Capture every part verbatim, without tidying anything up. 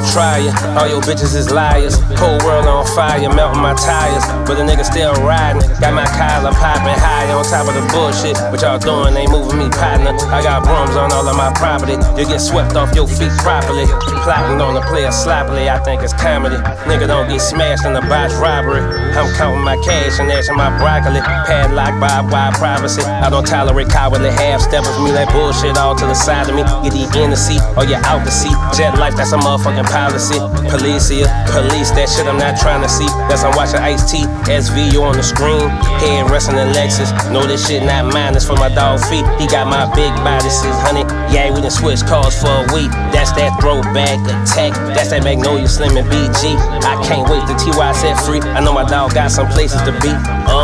try ya. All your bitches is liars. Whole world on fire, melting my tires. But the nigga still riding. Got my collar popping high on top of the bullshit. What y'all doing ain't moving me, partner. I got brooms on all of my property. You get swept off your feet properly. Plotting on the player sloppily, I think it's comedy. Nigga don't get smashed in a botched robbery. I'm counting my cash and ashing my broccoli. Padlock by wide privacy. I don't tolerate cowardly half-steppers. Me that bullshit all to the side of me. Get the in the seat or you out the seat. Jet life, that's a motherfucking policy. Police here, police that shit I'm not trying to see. That's I'm watching Ice-T, S V U on the screen. Head resting in Lexus. Know this shit not mine, it's for my dog feet. He got my big body, says honey. Yeah, we done switch cars for a week. That's that throwback attack. That's that Magnolia Slim and B G. I can't wait till T Y set free. I know my dog got some places to be. Uh.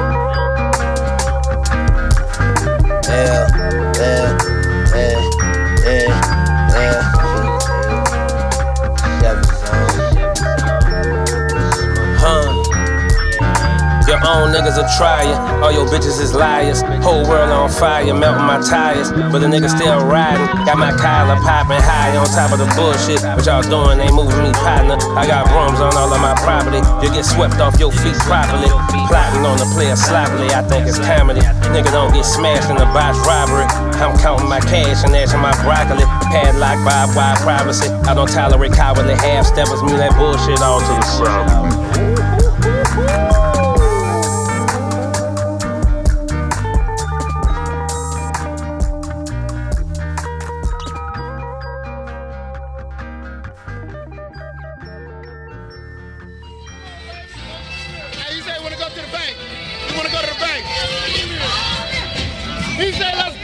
Yeah, yeah, yeah, yeah, yeah. Huh. Your own niggas a tryin', all your bitches is liars. Whole world on fire, melting my tires. But the nigga still riding. Got my collar popping high on top of the bullshit. What y'all doing ain't moving me, partner. I got brooms on all of my property. You get swept off your feet properly. Plotting on the player sloppily, I think it's comedy. Nigga don't get smashed in a botched robbery. I'm counting my cash and ashing my broccoli. Padlock by wide privacy. I don't tolerate cowardly half-steppers. Me that bullshit all to the side. He said, I wanna go to the bank. You wanna go to the bank? He said, let's